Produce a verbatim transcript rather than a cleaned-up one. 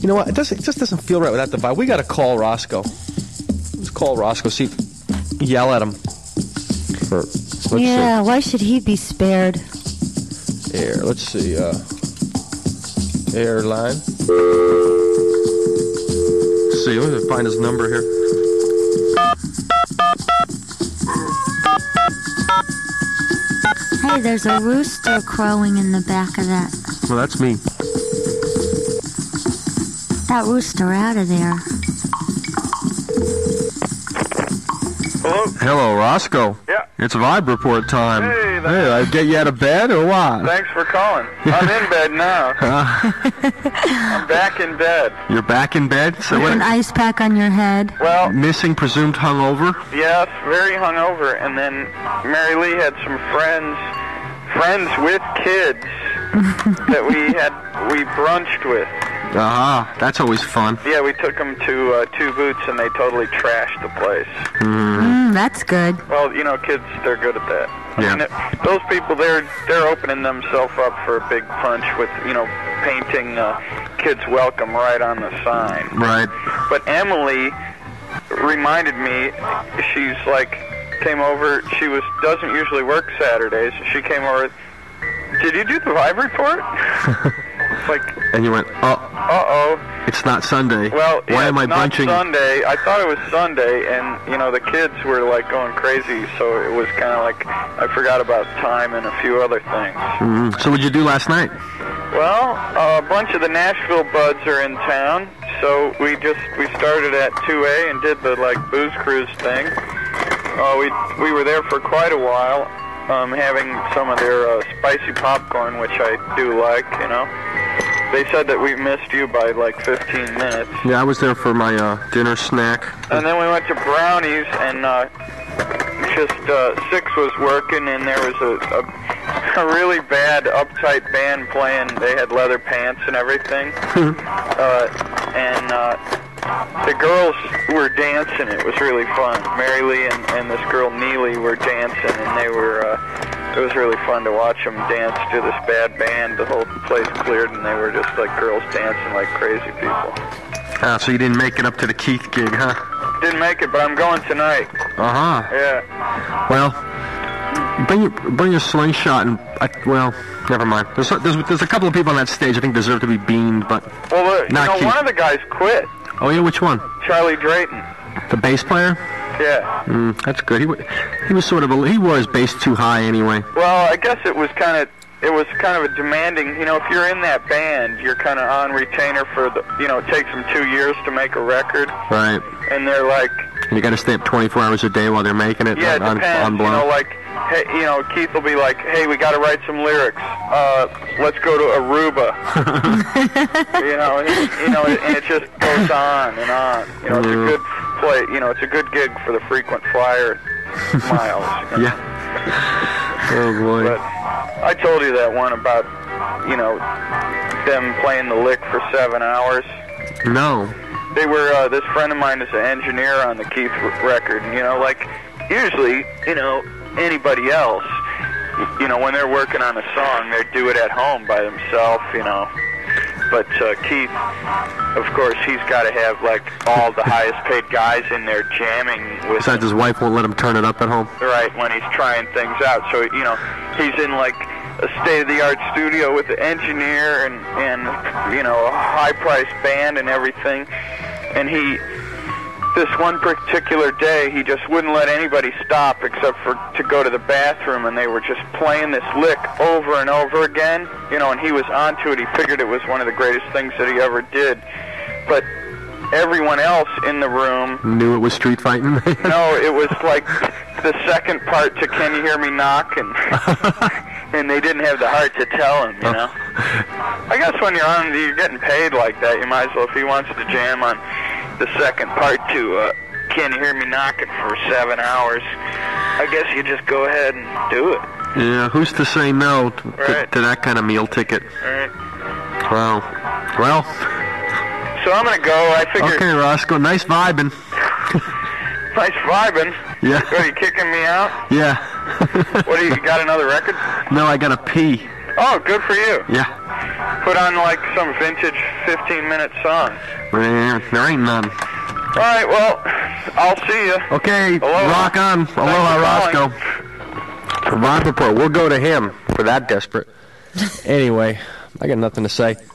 You know what? It doesn't. It just doesn't feel right without the vibe. We got to call Roscoe. Let's call Roscoe. See, if, yell at him. For, let's yeah. See. Why should he be spared? Air. Let's see. Uh, airline. Let's see. Let me find his number here. Hey, there's a rooster crowing in the back of that. Well, that's me. That rooster out of there. Hello? Hello, Roscoe. Yeah. It's Vibe Report time. Hey, hey, I get you out of bed or what? Thanks for calling. I'm in bed now. I'm back in bed. You're back in bed? So With what? an ice pack on your head. Well, missing, presumed hungover? yes, very hungover. And then Mary Lee had some friends, friends with kids that we had, we brunched with. Ah, uh-huh. That's always fun. Yeah, we took them to uh, Two Boots, and they totally trashed the place. Mm. Mm, that's good. Well, you know, kids, they're good at that. Yeah. I mean, those people, they're they're opening themselves up for a big punch with, you know, painting uh, kids welcome right on the sign. Right. But Emily reminded me, she's like, came over, she was doesn't usually work Saturdays, she came over, did you do the Vibe Report? Like, and you went, oh, uh-oh. It's not Sunday. Well, why yeah, am I not bunching? Sunday. I thought it was Sunday, and, you know, the kids were, like, going crazy, so it was kind of like I forgot about time and a few other things. Mm-hmm. So what did you do last night? Well, uh, a bunch of the Nashville buds are in town, so we just, we started at two A and did the, like, booze cruise thing. Uh, we, we were there for quite a while, um, having some of their uh, spicy popcorn, which I do like, you know. They said that we missed you by like fifteen minutes. Yeah, I was there for my uh, dinner snack. And then we went to Brownies, and uh, just uh, Six was working, and there was a, a, a really bad, uptight band playing. They had leather pants and everything. uh, and uh, the girls were dancing. It was really fun. Mary Lee and, and this girl Neely were dancing, and they were... Uh, It was really fun to watch them dance to this bad band. The whole place cleared, and they were just like girls dancing like crazy people. Ah, so you didn't make it up to the Keith gig, huh? Didn't make it, but I'm going tonight. Uh-huh. Yeah. Well, bring your, bring your slingshot and, I, well, never mind. There's, there's there's a couple of people on that stage I think deserve to be beamed, but well, uh, you not know, Keith. one of the guys quit. Oh, yeah, which one? Charlie Drayton. The bass player? Yeah. Mm, that's good. He, he was sort of a, he wore his bass too high anyway. Well, I guess it was kind of, it was kind of a demanding, you know, if you're in that band, you're kind of on retainer for the, you know, it takes them two years to make a record. Right. And they're like... And you got to stay up twenty-four hours a day while they're making it. Yeah, it on, depends. on You know, like, hey, you know, Keith will be like, hey, we got to write some lyrics. Uh, let's go to Aruba. you know, and, you know, and it just goes on and on. You know, it's a good play. You know, it's a good gig for the frequent flyer miles. You know? Yeah. Oh boy. But I told you that one about, you know, them playing the lick for seven hours. No. They were, uh, this friend of mine is an engineer on the Keith record, and, you know, like, usually, you know, anybody else, you know, when they're working on a song, they do it at home by themselves, you know. But uh, Keith, of course, he's got to have, like, all the highest-paid guys in there jamming with Besides, his wife won't let him turn it up at home. Right, when he's trying things out. So, you know, he's in, like, a state-of-the-art studio with the engineer and, and you know, a high-priced band and everything. And he, this one particular day, he just wouldn't let anybody stop except for to go to the bathroom, and they were just playing this lick over and over again, you know, and he was onto it. He figured it was one of the greatest things that he ever did. But everyone else in the room knew it was street fighting. No, it was like the second part to Can You Hear Me Knock, and and they didn't have the heart to tell him, you know. I guess when you're on, you're getting paid like that, you might as well, if he wants to jam on the second part to uh, Can You Hear Me Knocking for seven hours, I guess you just go ahead and do it. Yeah, who's to say no to, Right. to, to that kind of meal ticket? Right. Wow. Well. So I'm going to go. I figure... Okay, Roscoe, nice vibing. Nice vibing. Yeah. Are you kicking me out? Yeah. What, do you got another record? No, I got a pee. Oh, good for you. Yeah. Put on like some vintage fifteen-minute song. There, there ain't none. All right, well, I'll see you. Okay, Aloha. rock on. Aloha, for Roscoe. Ron Report. We'll go to him for that desperate. Anyway, I got nothing to say.